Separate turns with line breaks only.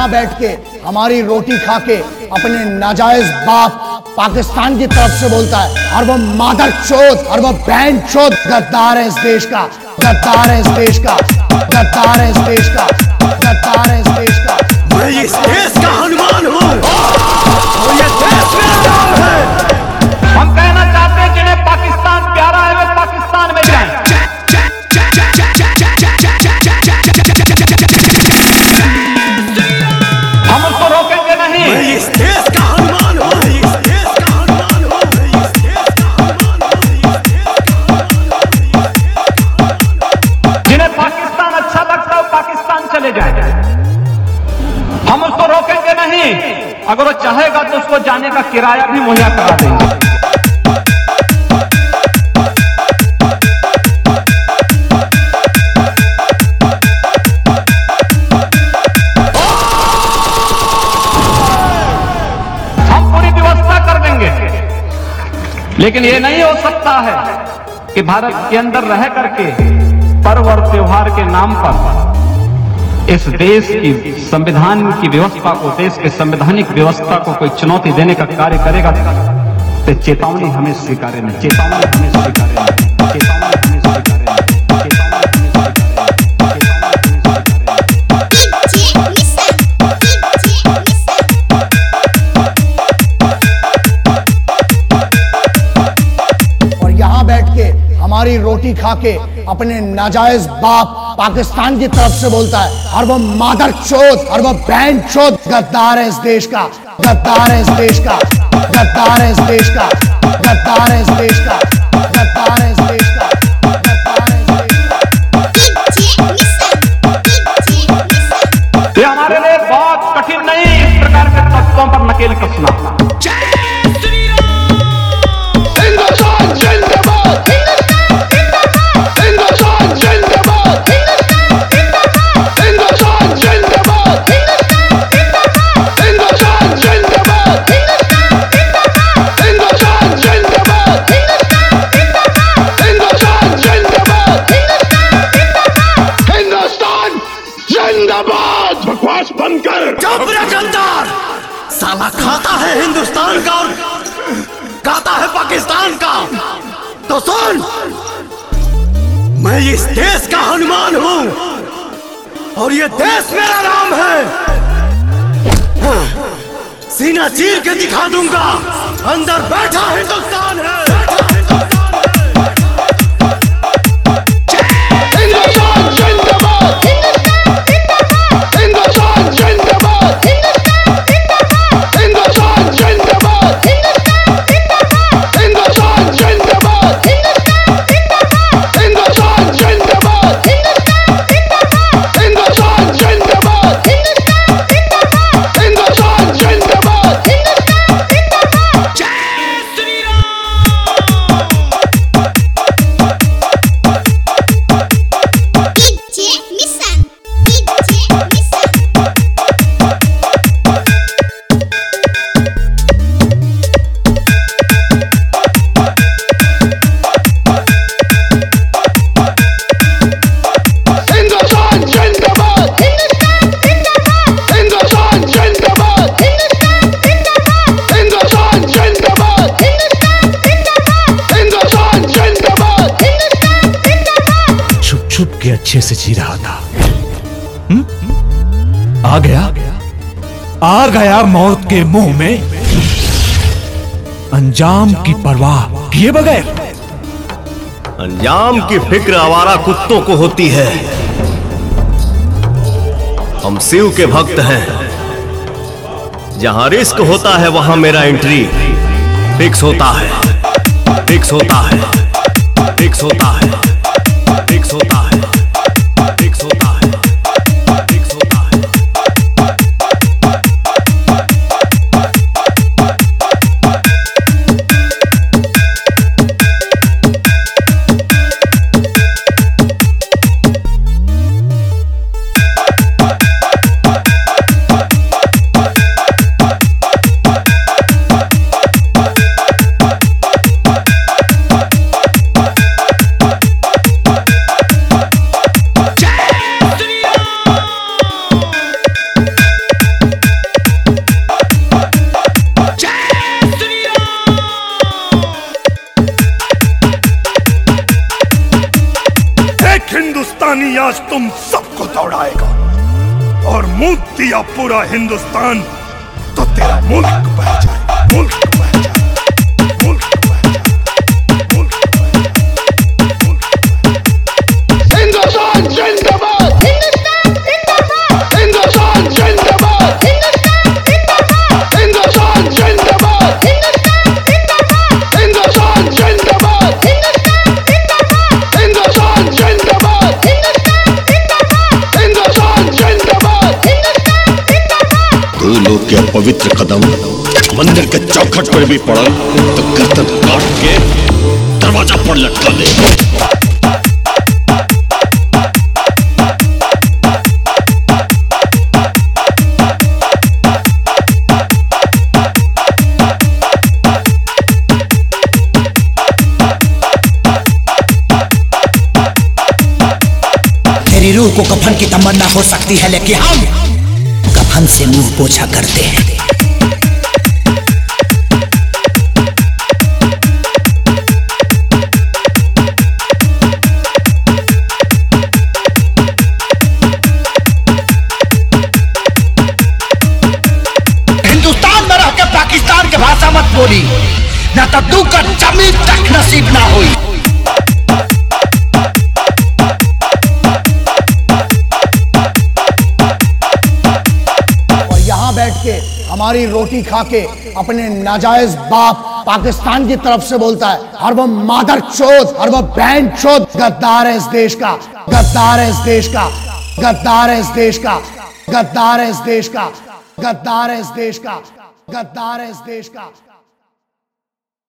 यहाँ बैठ के हमारी रोटी खा के अपने नाजायज बाप पाकिस्तान की तरफ से बोलता है, और वो मादर चोद और वो बहन चोद गद्दार है इस देश का, गद्दार है इस देश का, गद्दार है इस देश का, गद्दार है इस देश का।
मैं इस देश का हनुमान हूँ और ये देश मेरा नाम है।
हम कहना चाहते हैं जिन्हें पाकिस्तान प्यारा है वे पाकिस्तान में जाएं। हम उसको रोकेंगे नहीं।
मैं इस देश का हनुमान हूँ, इस देश का हनुमान हूँ, इस देश का हनुमान हूँ।
जिन्हें पाकिस्तान अच्छा लगता है वो पाकिस्तान चले जाए, हम उसको रोकेंगे नहीं। अगर वो चाहेगा तो उसको जाने का किराया भी मुहैया करा देंगे। लेकिन ये नहीं हो सकता है कि भारत के अंदर रह करके पर्व और त्योहार के नाम पर इस देश की संविधान की व्यवस्था को, देश के संवैधानिक व्यवस्था को कोई चुनौती देने का कार्य करेगा तो चेतावनी हमें स्वीकार्य नहीं, चेतावनी हमें स्वीकार्य नहीं, चेतावनी हमें स्वीकार्य नहीं, चेतावनी
हमारी रोटी खा के अपने नाजायज बाप पाकिस्तान की तरफ से बोलता है, और वो मादर चोद और वो बहन चोद गद्दार है इस देश का, गद्दार है इस देश का, गद्दार है इस देश का, गद्दार है इस देश का, गद्दार है इस देश का, गद्दार है इस देश का।
ये हमारे लिए बहुत कठिन नहीं इस प्रकार के तत्वों पर नकेल कसना।
बकवास बंद कर। चुप रह गद्दार, साला खाता है हिंदुस्तान का और गाता है पाकिस्तान का। तो सुन, मैं इस देश का हनुमान हूँ और ये देश मेरा नाम है। हाँ, सीना चीर के दिखा दूंगा, अंदर बैठा हिंदुस्तान है।
के अच्छे से जी रहा था। आ गया मौत के मुंह में, अंजाम की परवाह किए बगैर।
अंजाम की फिक्र आवारा कुत्तों को होती है। हम शिव के भक्त हैं, जहां रिस्क होता है वहां मेरा एंट्री फिक्स होता है, फिक्स होता है, फिक्स होता है, फिक्स होता है, फिक्स होता है, फिक्स होता है।
गिलानी आज तुम सबको दौड़ाएगा और मुंह दिया पूरा हिंदुस्तान तो तेरा मुल्क बह जाए, मुल्क बह जाए, मुल्क बह जाए, मुल्क बह जाए।
हिंदुस्तान जिंदाबाद, हिंदुस्तान जिंदाबाद, हिंदुस्तान जिंदाबाद, हिंदुस्तान जिंदाबाद, हिंदुस्तान जिंदाबाद, हिंदुस्तान जिंदाबाद।
तू लोग के पवित्र कदम मंदिर के चौखट पर भी पड़ल तो गर्दन काट के दरवाजा पर लटका दे।
तेरी रूह को कफन की तमन्ना हो सकती है, लेकिन हम कफन से मुंह पोछा करते हैं। हिंदुस्तान में रह के पाकिस्तान के भाषा मत बोली, ना तो तू का जमीन तक नसीब ना हुई।
बैठ के हमारी रोटी खा के अपने नाजायज बाप पाकिस्तान की तरफ से बोलता है, और वो मादर चोद और वो बहन चोद गद्दार है इस देश का, गद्दार है इस देश का, गद्दार है इस देश का, गद्दार है इस देश का, गद्दार है इस देश का, गद्दार है इस देश का।